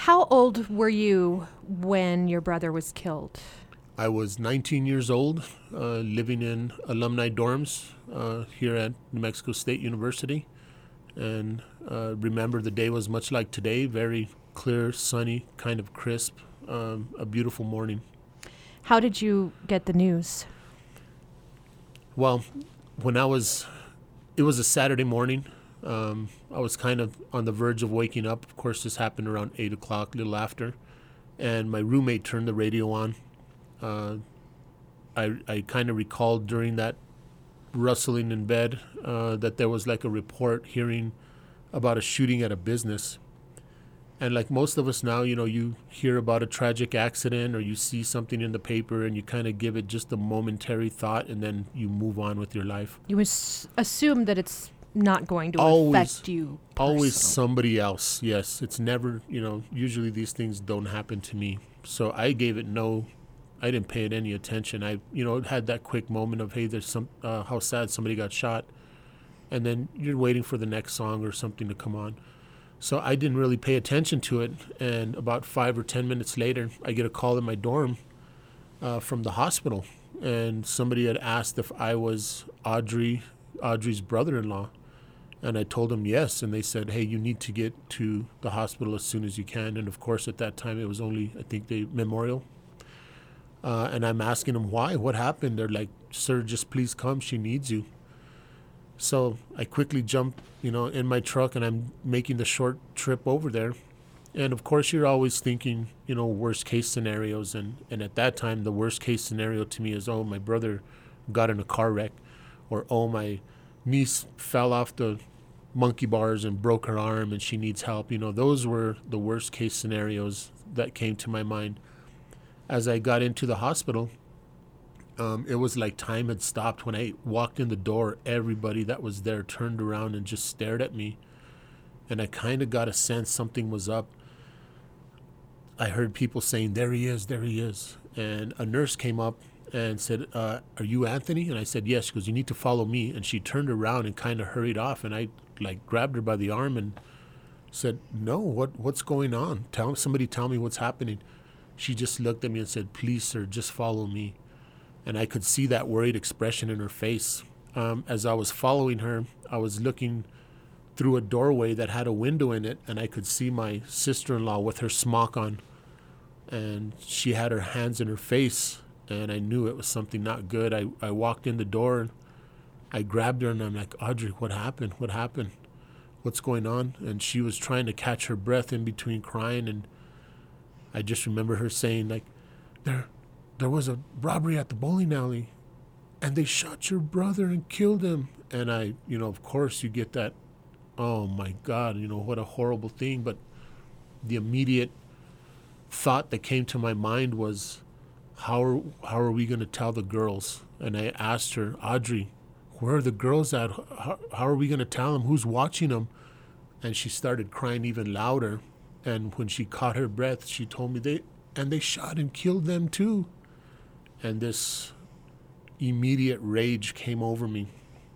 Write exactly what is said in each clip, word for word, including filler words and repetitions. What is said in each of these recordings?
How old were you when your brother was killed? I was nineteen years old, uh, living in alumni dorms uh, here at New Mexico State University. And uh, remember, the day was much like today, very clear, sunny, kind of crisp, um, a beautiful morning. How did you get the news? Well, when I was, it was a Saturday morning. Um, I was kind of on the verge of waking up. Of course, this happened around eight o'clock, a little after. And my roommate turned the radio on. Uh, I, I kind of recalled during that rustling in bed uh, that there was like a report hearing about a shooting at a business. And like most of us now, you know, you hear about a tragic accident or you see something in the paper and you kind of give it just a momentary thought and then you move on with your life. You as- assume that it's not going to Always, affect you personally. Always somebody else, yes. It's never, you know, usually these things don't happen to me. So I gave it no, I didn't pay it any attention. I, you know, had that quick moment of, hey, there's some, uh, how sad somebody got shot. And then you're waiting for the next song or something to come on. So I didn't really pay attention to it. And about five or ten minutes later, I get a call in my dorm uh, from the hospital. And somebody had asked if I was Audrey, Audrey's brother-in-law. And I told them yes. And they said, hey, you need to get to the hospital as soon as you can. And of course, at that time, it was only, I think, the Memorial. Uh, and I'm asking them why, what happened? They're like, sir, just please come. She needs you. So I quickly jump, you know, in my truck and I'm making the short trip over there. And of course, you're always thinking, you know, worst case scenarios. And, and at that time, the worst case scenario to me is, oh, my brother got in a car wreck, or, oh, my niece fell off the monkey bars and broke her arm and she needs help. You know, those were the worst case scenarios that came to my mind. As I got into the hospital, um, it was like time had stopped. When I walked in the door, everybody that was there turned around and just stared at me. And I kind of got a sense something was up. I heard people saying, there he is, there he is. And a nurse came up and said, uh, are you Anthony? And I said, yes. She goes, you need to follow me. And she turned around and kind of hurried off. And I like grabbed her by the arm and said, no, what what's going on? Tell somebody tell me what's happening. She just looked at me and said, please, sir, just follow me. And I could see that worried expression in her face. Um, as I was following her, I was looking through a doorway that had a window in it, and I could see my sister-in-law with her smock on. And she had her hands in her face, and I knew it was something not good. I, I walked in the door, and I grabbed her, and I'm like, Audrey, what happened? What happened? What's going on? And she was trying to catch her breath in between crying, and I just remember her saying, like, there there was a robbery at the bowling alley, and they shot your brother and killed him. And I, you know, of course you get that, oh, my God, you know, what a horrible thing. But the immediate thought that came to my mind was, how are, how are we going to tell the girls? And I asked her, Audrey, where are the girls at? How, how are we going to tell them? Who's watching them? And she started crying even louder. And when she caught her breath, she told me, they and they shot and killed them too. And this immediate rage came over me.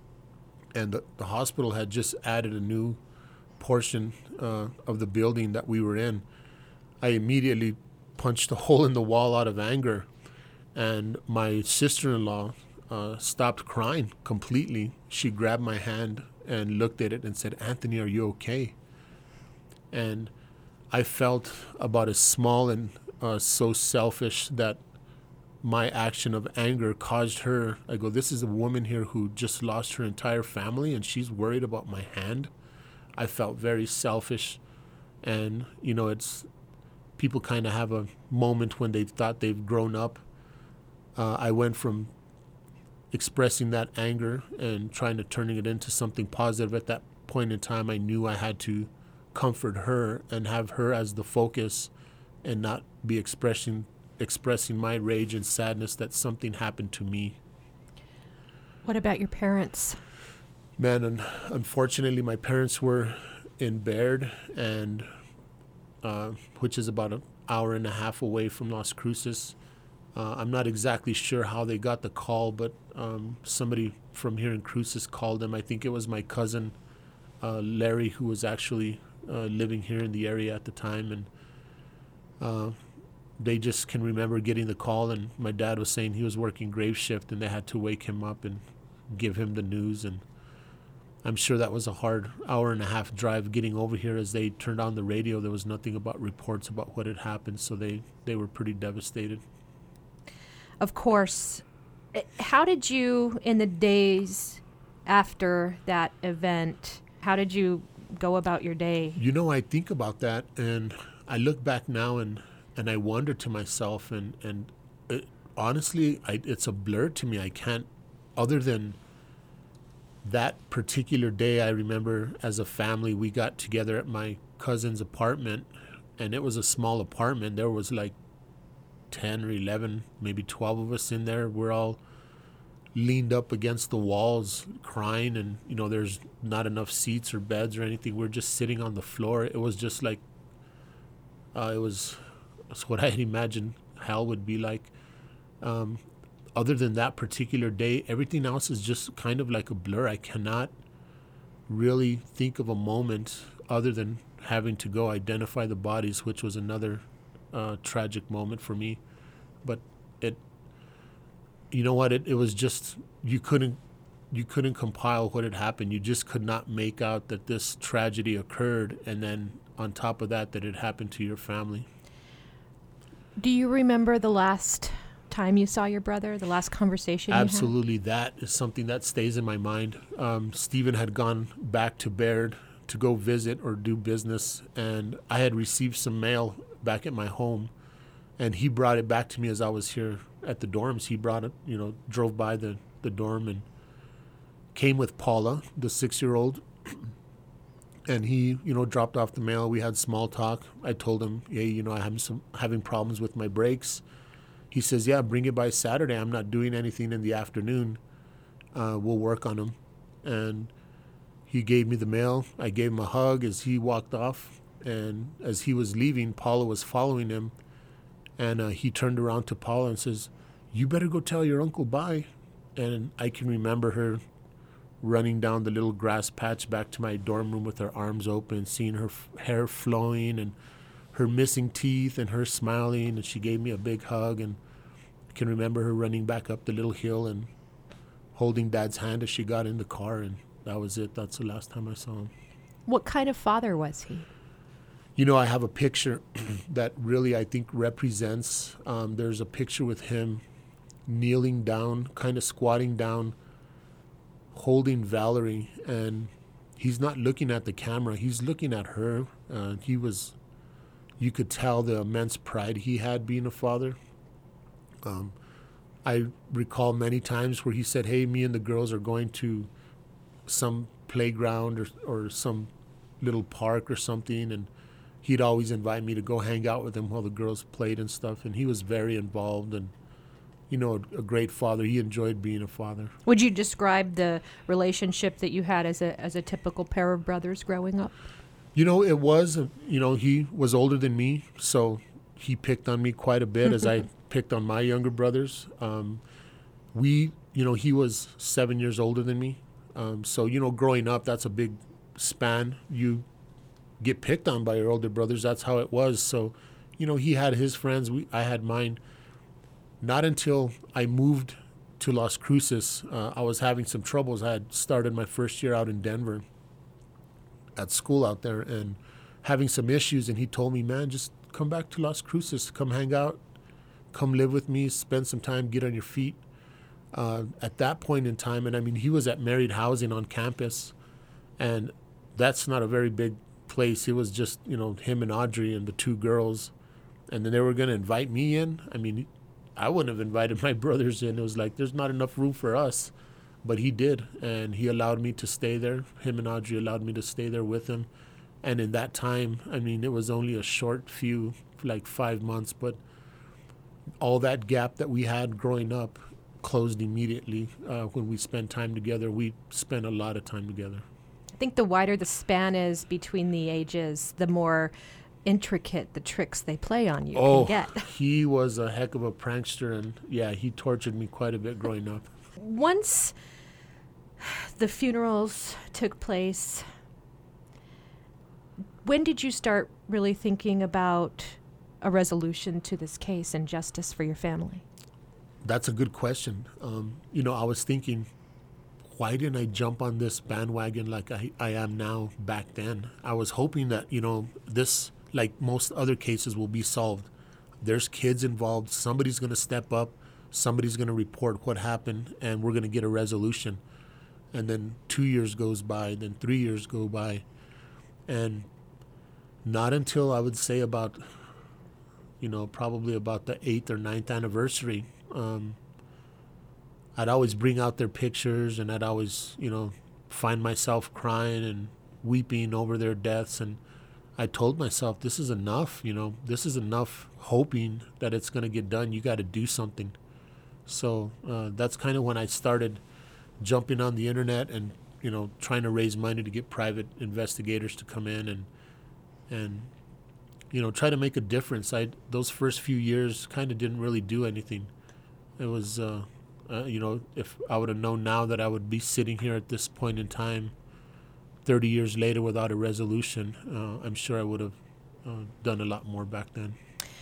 And the, the hospital had just added a new portion uh, of the building that we were in. I immediately punched a hole in the wall out of anger. And my sister-in-law uh, stopped crying completely. She grabbed my hand and looked at it and said, Anthony, are you okay? And I felt about as small and uh, so selfish that my action of anger caused her. I go, this is a woman here who just lost her entire family and she's worried about my hand. I felt very selfish. And, you know, it's people kind of have a moment when they thought they've grown up. Uh, I went from expressing that anger and trying to turning it into something positive. At that point in time, I knew I had to comfort her and have her as the focus and not be expressing expressing my rage and sadness that something happened to me. What about your parents? Man, un- unfortunately, my parents were in Baird, and uh, which is about an hour and a half away from Las Cruces. Uh, I'm not exactly sure how they got the call, but um, somebody from here in Cruces called them. I think it was my cousin, uh, Larry, who was actually uh, living here in the area at the time. And Uh, they just can remember getting the call, and my dad was saying he was working grave shift, and they had to wake him up and give him the news. And I'm sure that was a hard hour and a half drive getting over here. As they turned on the radio, there was nothing about reports about what had happened, so they, they were pretty devastated. Of course. How did you, in the days after that event, how did you go about your day? You know, I think about that, and I look back now, and, and I wonder to myself, and, and it, honestly, I, it's a blur to me. I can't, other than that particular day, I remember as a family, we got together at my cousin's apartment, and it was a small apartment. There was like ten or eleven, maybe twelve of us in there. We're all leaned up against the walls crying, and you know, there's not enough seats or beds or anything. We're just sitting on the floor. It was just like uh, it was it's what I had imagined hell would be like. Um, other than that particular day, everything else is just kind of like a blur. I cannot really think of a moment other than having to go identify the bodies, which was another uh, tragic moment for me. But it you know what, it, it was just, you couldn't you couldn't compile what had happened. You just could not make out that this tragedy occurred, and then on top of that, that it happened to your family. Do you remember the last time you saw your brother, the last conversation you had? Absolutely. That is something that stays in my mind. Um, Stephen had gone back to Baird to go visit or do business, and I had received some mail back at my home, and he brought it back to me as I was here at the dorms. He brought it, you know, drove by the, the dorm and came with Paula, the six-year-old, and he, you know, dropped off the mail. We had small talk. I told him, hey, you know, I'm some, having problems with my brakes. He says, yeah, bring it by Saturday. I'm not doing anything in the afternoon. Uh, we'll work on them. And he gave me the mail. I gave him a hug as he walked off. And as he was leaving, Paula was following him. And uh, he turned around to Paula and says, you better go tell your uncle bye. And I can remember her running down the little grass patch back to my dorm room with her arms open, seeing her f- hair flowing and her missing teeth and her smiling. And she gave me a big hug. And I can remember her running back up the little hill and holding Dad's hand as she got in the car. And that was it. That's the last time I saw him. What kind of father was he? You know, I have a picture that really, I think, represents, um, there's a picture with him kneeling down, kind of squatting down, holding Valerie, and he's not looking at the camera. He's looking at her. Uh, he was, you could tell the immense pride he had being a father. Um, I recall many times where he said, hey, me and the girls are going to some playground or, or some little park or something, and he'd always invite me to go hang out with him while the girls played and stuff. And he was very involved and, you know, a, a great father. He enjoyed being a father. Would you describe the relationship that you had as a as a typical pair of brothers growing up? You know, it was, uh, you know, he was older than me, so he picked on me quite a bit as I picked on my younger brothers. Um, we, you know, he was seven years older than me. Um, so, you know, growing up, that's a big span. You get picked on by your older brothers. That's how it was. So, you know, he had his friends. We, I had mine. Not until I moved to Las Cruces, uh, I was having some troubles. I had started my first year out in Denver at school out there and having some issues. And he told me, man, just come back to Las Cruces, come hang out, come live with me, spend some time, get on your feet. Uh, at that point in time, and I mean, he was at Married Housing on campus, and that's not a very big place. It was just, you know, him and Audrey and the two girls, and then they were going to invite me in. I mean, I wouldn't have invited my brothers in. It was like, there's not enough room for us, but he did, and he allowed me to stay there. Him and Audrey allowed me to stay there with him, and in that time, I mean, it was only a short few, like five months, but all that gap that we had growing up closed immediately. Uh, when we spent time together, we spent a lot of time together. I think the wider the span is between the ages, the more intricate the tricks they play on you oh, can get. He was a heck of a prankster, and yeah, he tortured me quite a bit growing up. Once the funerals took place, when did you start really thinking about a resolution to this case and justice for your family? That's a good question. Um, you know, I was thinking, why didn't I jump on this bandwagon like I, I am now back then? I was hoping that, you know, this, like most other cases, will be solved. There's kids involved. Somebody's going to step up. Somebody's going to report what happened, and we're going to get a resolution. And then two years goes by, then three years go by. And not until I would say about, you know, probably about the eighth or ninth anniversary, um, I'd always bring out their pictures, and I'd always, you know, find myself crying and weeping over their deaths. And I told myself, this is enough, you know, this is enough hoping that it's going to get done. You got to do something. So uh, that's kind of when I started jumping on the internet and, you know, trying to raise money to get private investigators to come in and, and, you know, try to make a difference. I those first few years kind of didn't really do anything. It was, uh, uh, you know, if I would have known now that I would be sitting here at this point in time, thirty years later without a resolution, uh, I'm sure I would have uh, done a lot more back then.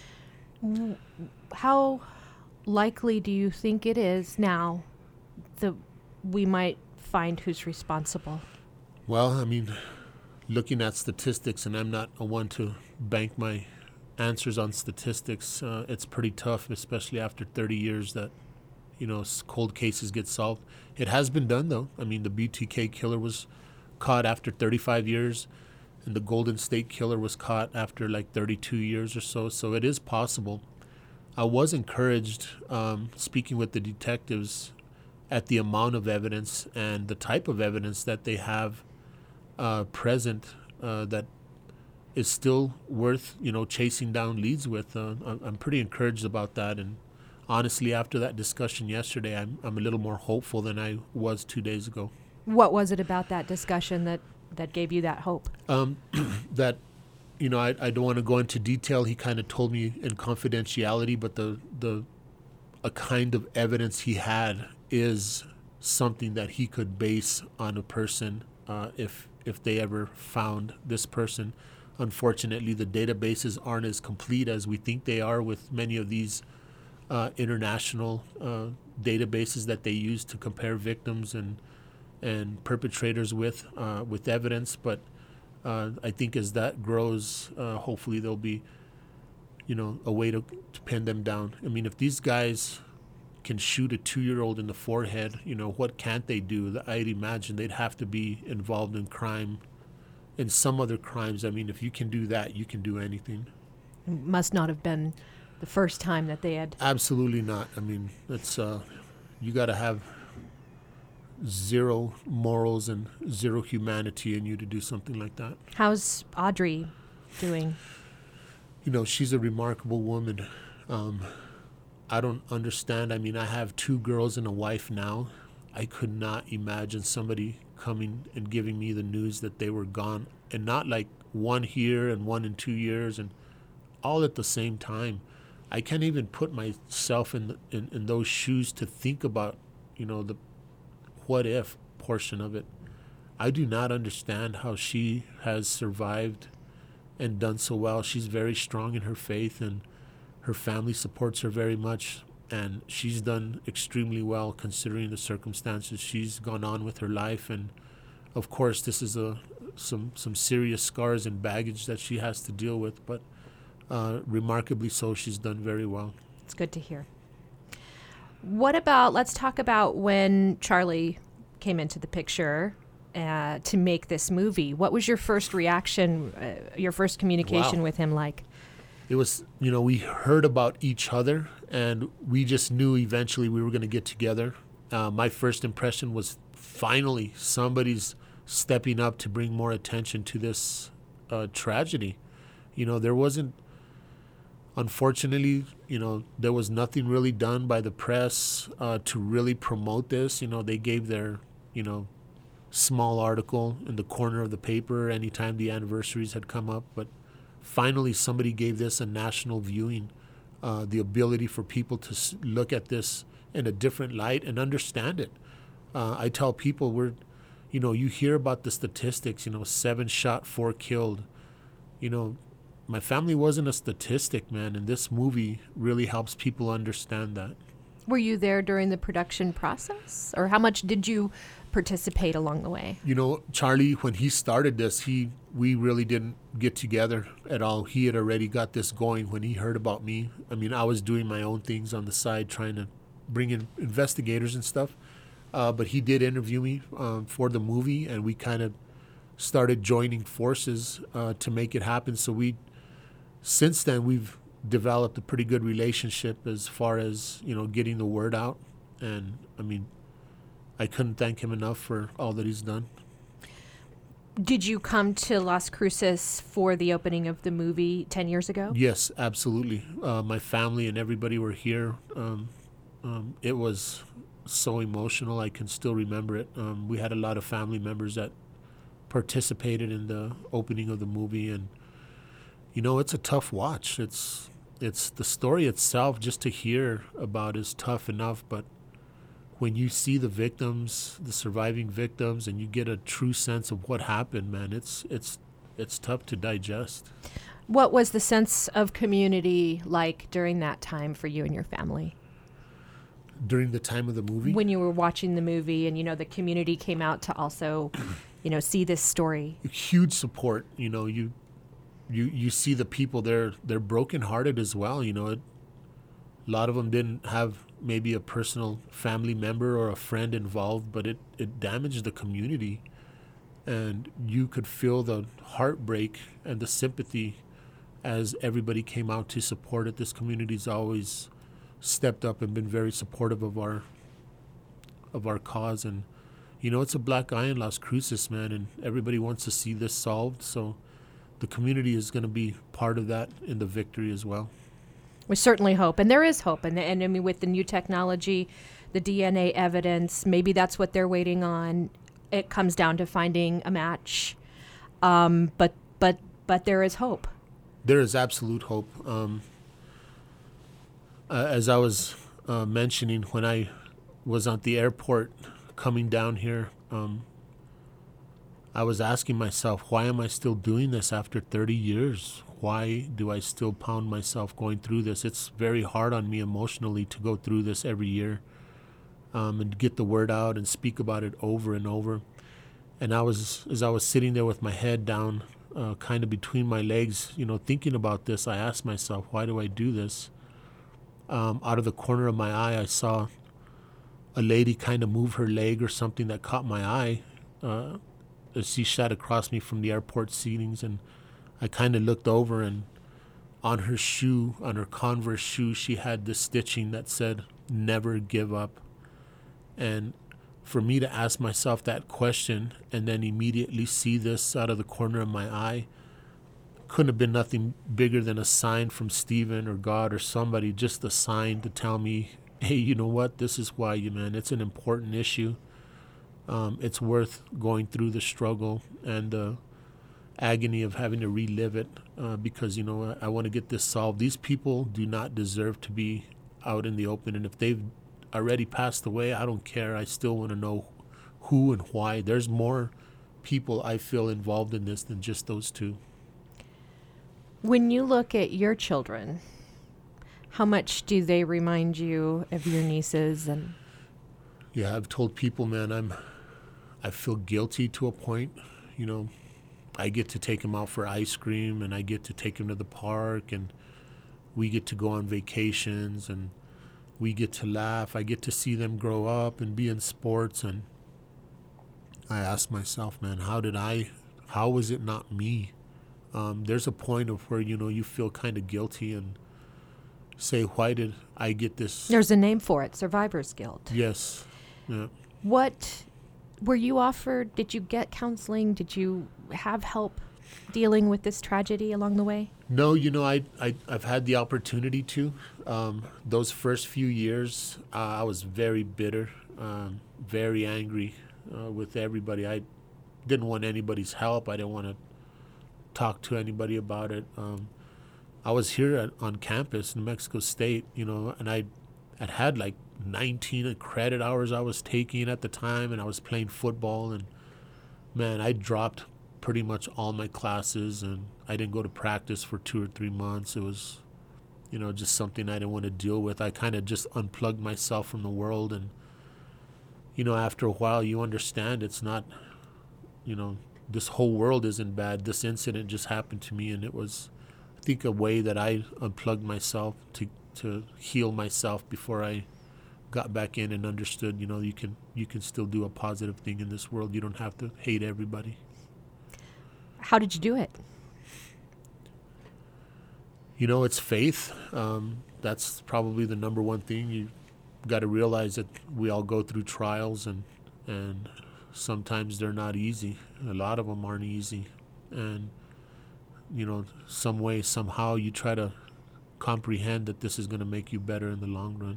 How likely do you think it is now that we might find who's responsible? Well, I mean, looking at statistics, and I'm not a one to bank my answers on statistics, uh, it's pretty tough, especially after thirty years that, you know, cold cases get solved. It has been done, though. I mean, the B T K killer was caught after thirty-five years, and the Golden State killer was caught after like thirty-two years or so. So it is possible. I was encouraged, um, speaking with the detectives, at the amount of evidence and the type of evidence that they have uh, present uh, that is still worth, you know, chasing down leads with. Uh, I'm pretty encouraged about that. And honestly, after that discussion yesterday, I'm I'm a little more hopeful than I was two days ago. What was it about that discussion that, that gave you that hope? Um, that, you know, I, I don't want to go into detail. He kind of told me in confidentiality, but the the a kind of evidence he had is something that he could base on a person uh, if if they ever found this person. Unfortunately, the databases aren't as complete as we think they are with many of these uh, international uh, databases that they use to compare victims and and perpetrators with uh, with evidence. But uh, I think as that grows, uh, hopefully there'll be, you know, a way to, to pin them down. I mean, if these guys can shoot a two-year-old in the forehead, you know, what can't they do? I'd imagine they'd have to be involved in crime, in some other crimes. I mean, if you can do that, you can do anything. It must not have been the first time that they had. Absolutely not. I mean, it's uh, you got to have zero morals and zero humanity in you to do something like that. How's Audrey doing? You know, she's a remarkable woman. Um, I don't understand. I mean, I have two girls and a wife now. I could not imagine somebody coming and giving me the news that they were gone, and not like one here and one in two years and all at the same time. I can't even put myself in, the, in in those shoes to think about, you know, the what if portion of it. I do not understand how she has survived and done so well. She's very strong in her faith, and her family supports her very much, and she's done extremely well considering the circumstances. She's gone on with her life, and of course this is a some some serious scars and baggage that she has to deal with, but uh, remarkably so, she's done very well. It's good to hear. What about, let's talk about when Charlie came into the picture uh, to make this movie. What was your first reaction, uh, your first communication Wow. with him like? It was, you know, we heard about each other, and we just knew eventually we were going to get together. Uh, my first impression was finally somebody's stepping up to bring more attention to this uh, tragedy. You know, there wasn't, unfortunately, you know, there was nothing really done by the press uh, to really promote this. You know, they gave their, you know, small article in the corner of the paper anytime the anniversaries had come up, but finally somebody gave this a national viewing, uh, the ability for people to s- look at this in a different light and understand it. Uh, I tell people, we're, you know, you hear about the statistics, you know, seven shot, four killed. You know, my family wasn't a statistic, man, and this movie really helps people understand that. Were you there during the production process, or how much did you participate along the way? You know, Charlie, when he started this, he we really didn't get together at all. He had already got this going when he heard about me. I mean, I was doing my own things on the side, trying to bring in investigators and stuff. Uh, but he did interview me um, for the movie, and we kind of started joining forces uh, to make it happen. So we, since then, we've developed a pretty good relationship as far as, you know, getting the word out. And I mean, I couldn't thank him enough for all that he's done. Did you come to Las Cruces for the opening of the movie ten years ago? Yes, absolutely. Uh, my family and everybody were here. Um, um, it was so emotional. I can still remember it. Um, we had a lot of family members that participated in the opening of the movie, and you know, it's a tough watch. It's it's the story itself, just to hear about, is tough enough, but when you see the victims, the surviving victims, and you get a true sense of what happened, man, it's it's it's tough to digest. What was the sense of community like during that time for you and your family? During the time of the movie? When you were watching the movie and, you know, the community came out to also, you know, see this story. Huge support. You know, you you you see the people, they're they're brokenhearted as well. You know, it, a lot of them didn't have maybe a personal family member or a friend involved, but it, it damaged the community. And you could feel the heartbreak and the sympathy as everybody came out to support it. This community's always stepped up and been very supportive of our of our cause. And you know, it's a black eye in Las Cruces, man, and everybody wants to see this solved. So the community is going to be part of that in the victory as well. We certainly hope, and there is hope. And, and I mean, with the new technology, the D N A evidence, maybe that's what they're waiting on. It comes down to finding a match, um, but but but there is hope. There is absolute hope. Um, uh, as I was uh, mentioning, when I was at the airport coming down here, um, I was asking myself, why am I still doing this after thirty years? Why do I still pound myself going through this? It's very hard on me emotionally to go through this every year um, and get the word out and speak about it over and over. And I was, as I was sitting there with my head down, uh, kind of between my legs, you know, thinking about this, I asked myself, why do I do this? Um, out of the corner of my eye, I saw a lady kind of move her leg or something that caught my eye uh, as she sat across me from the airport seatings, and I kind of looked over, and on her shoe, on her Converse shoe, she had this stitching that said, "Never give up." And for me to ask myself that question and then immediately see this out of the corner of my eye couldn't have been nothing bigger than a sign from Stephen or God or somebody, just a sign to tell me, hey, you know what? This is why, you man, it's an important issue. Um, it's worth going through the struggle and the agony of having to relive it uh, because, you know, I, I want to get this solved. These people do not deserve to be out in the open. And if they've already passed away, I don't care. I still want to know who and why. There's more people I feel involved in this than just those two. When you look at your children, how much do they remind you of your nieces? And yeah, I've told people, man, I'm, I feel guilty to a point. You know, I get to take them out for ice cream, and I get to take them to the park, and we get to go on vacations, and we get to laugh. I get to see them grow up and be in sports, and I ask myself, man, how did I, how was it not me? Um, there's a point of where, you know, you feel kind of guilty and say, why did I get this? There's a name for it, survivor's guilt. Yes. Yeah. What were you offered? Did you get counseling? Did you have help dealing with this tragedy along the way? No, you know, I, I, I've had the opportunity to. Um, those first few years, uh, I was very bitter, um, very angry uh, with everybody. I didn't want anybody's help. I didn't want to talk to anybody about it. Um, I was here at, on campus in New Mexico State, you know, and I had had like nineteen credit hours I was taking at the time, and I was playing football, and man, I dropped pretty much all my classes, and I didn't go to practice for two or three months. It was, you know, just something I didn't want to deal with. I kind of just unplugged myself from the world, and, you know, after a while you understand it's not, you know, this whole world isn't bad. This incident just happened to me, and it was, I think, a way that I unplugged myself to to heal myself before I got back in and understood, you know, you can you can still do a positive thing in this world. You don't have to hate everybody. How did you do it? You know, it's faith. Um, that's probably the number one thing. You got to realize that we all go through trials, and and sometimes they're not easy. A lot of them aren't easy. And, you know, some way, somehow you try to comprehend that this is going to make you better in the long run.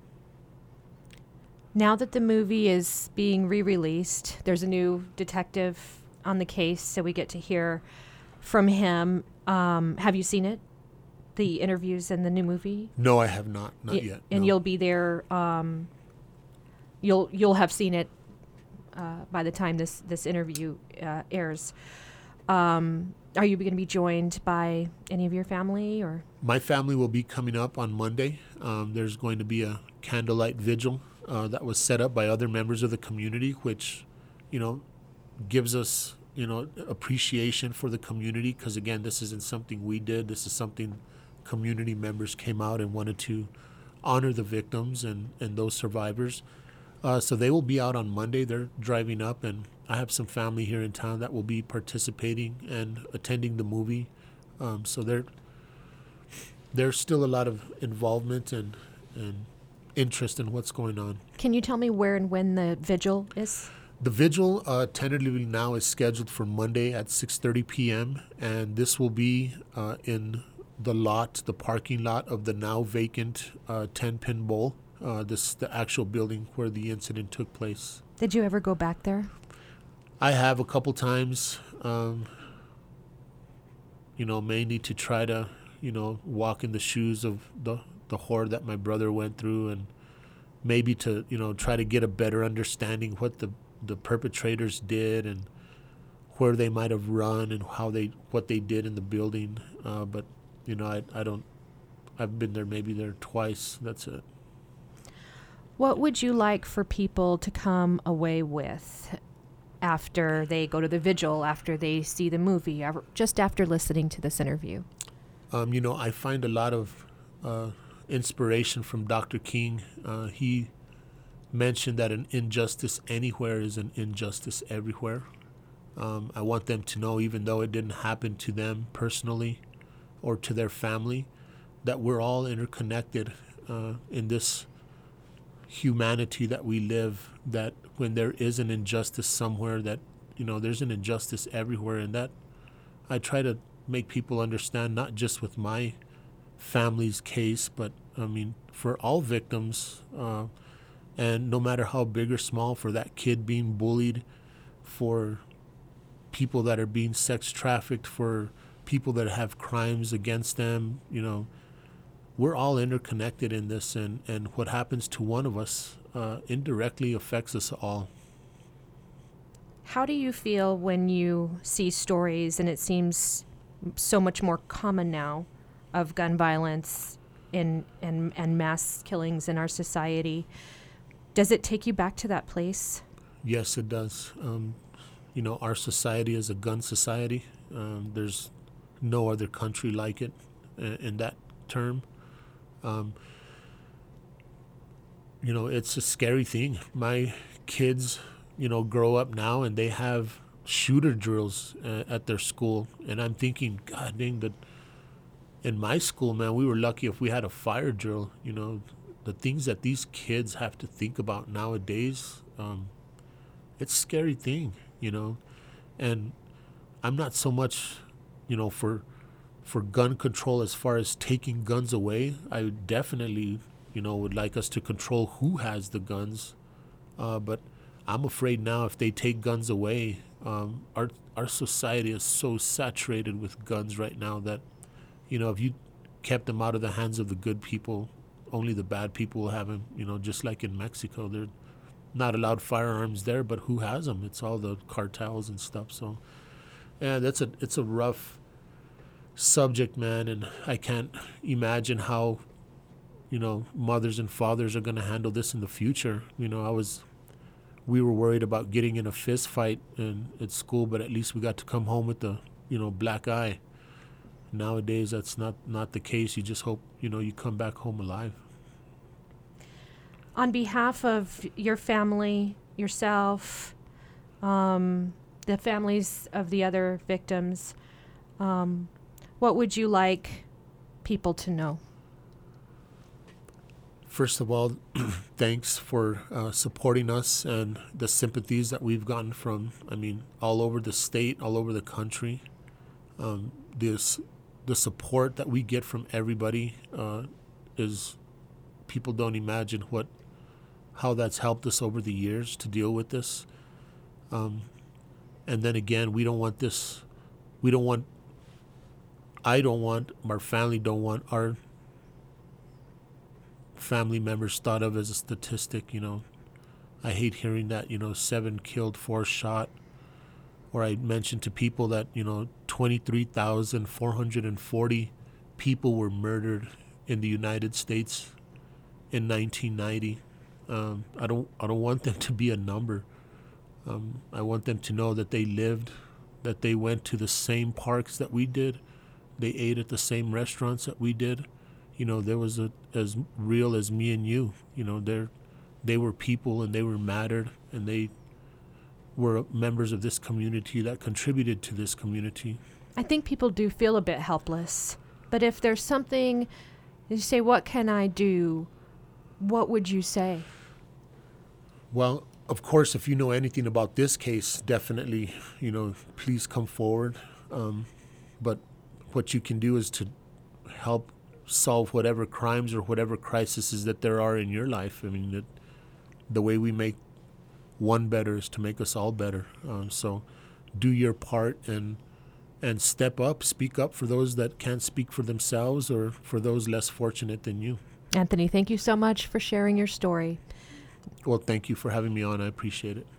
Now that the movie is being re-released, there's a new detective on the case, so we get to hear from him. Um, have you seen it? The interviews in the new movie? No, I have not. Not y- yet. And no. you'll be there. Um, you'll you'll have seen it uh, by the time this this interview uh, airs. Um, are you going to be joined by any of your family, or? My family will be coming up on Monday. Um, there's going to be a candlelight vigil uh, that was set up by other members of the community, which, you know, gives us, you know, appreciation for the community, because, again, this isn't something we did. This is something community members came out and wanted to honor the victims and, and those survivors. Uh, so they will be out on Monday. They're driving up, and I have some family here in town that will be participating and attending the movie. Um, so there, there's still a lot of involvement and, and interest in what's going on. Can you tell me where and when the vigil is? The vigil uh, tentatively now is scheduled for Monday at six thirty p.m., and this will be uh, in the lot, the parking lot of the now vacant uh, ten Pin Bowl. Uh, this the actual building where the incident took place. Did you ever go back there? I have a couple times, um, you know, mainly to try to, you know, walk in the shoes of the, the horror that my brother went through, and maybe to, you know, try to get a better understanding what the, the perpetrators did and where they might have run and how they what they did in the building. Uh, but, you know, I, I don't, I've been there maybe there twice. That's it. What would you like for people to come away with after they go to the vigil, after they see the movie, just after listening to this interview? Um, you know, I find a lot of uh, inspiration from Doctor King. Uh, he mentioned that an injustice anywhere is an injustice everywhere. Um, I want them to know, even though it didn't happen to them personally or to their family, that we're all interconnected uh, in this humanity that we live, that when there is an injustice somewhere, that, you know, there's an injustice everywhere. And that I try to make people understand, not just with my family's case, but I mean for all victims, uh, and no matter how big or small, for that kid being bullied, for people that are being sex trafficked, for people that have crimes against them, you know, we're all interconnected in this, and, and what happens to one of us uh, indirectly affects us all. How do you feel when you see stories, and it seems so much more common now, of gun violence in, and, and mass killings in our society? Does it take you back to that place? Yes, it does. Um, you know, our society is a gun society. Um, there's no other country like it uh, in that term. Um, you know, it's a scary thing. My kids, you know, grow up now and they have shooter drills uh, at their school. And I'm thinking, God dang, that in my school, man, we were lucky if we had a fire drill. You know, the things that these kids have to think about nowadays, um, it's a scary thing, you know. And I'm not so much, you know, for... for gun control as far as taking guns away. I definitely, you know, would like us to control who has the guns. Uh, but I'm afraid now if they take guns away, um, our our society is so saturated with guns right now that, you know, if you kept them out of the hands of the good people, only the bad people will have them. You know, just like in Mexico, they're not allowed firearms there, but who has them? It's all the cartels and stuff. So Yeah, that's a it's a rough subject, man, and I can't imagine how, you know, mothers and fathers are going to handle this in the future. You know, I was, we were worried about getting in a fist fight in at school, but at least we got to come home with the, you know, black eye. Nowadays, that's not not the case. You just hope, you know, you come back home alive. On behalf of your family, yourself, um, the families of the other victims, um, what would you like people to know? First of all, thanks for uh, supporting us and the sympathies that we've gotten from, I mean, all over the state, all over the country. Um, this, the support that we get from everybody uh, is, people don't imagine what, how that's helped us over the years to deal with this. Um, and then again, we don't want this, we don't want, I don't want, our family don't want our family members thought of as a statistic. You know, I hate hearing that, you know, seven killed, four shot. Or I mentioned to people that, you know, twenty-three thousand four hundred forty people were murdered in the United States in nineteen ninety. Um, I don't, I don't want them to be a number. Um, I want them to know that they lived, that they went to the same parks that we did. They ate at the same restaurants that we did. You know, there was a, as real as me and you. You know, they're, they were people and they were mattered, and they were members of this community that contributed to this community. I think people do feel a bit helpless. But if there's something, you say, what can I do? What would you say? Well, of course, if you know anything about this case, definitely, you know, please come forward. Um, but what you can do is to help solve whatever crimes or whatever crises that there are in your life. I mean, it, the way we make one better is to make us all better. Um, so do your part and and step up, speak up for those that can't speak for themselves or for those less fortunate than you. Anthony, thank you so much for sharing your story. Well, thank you for having me on. I appreciate it.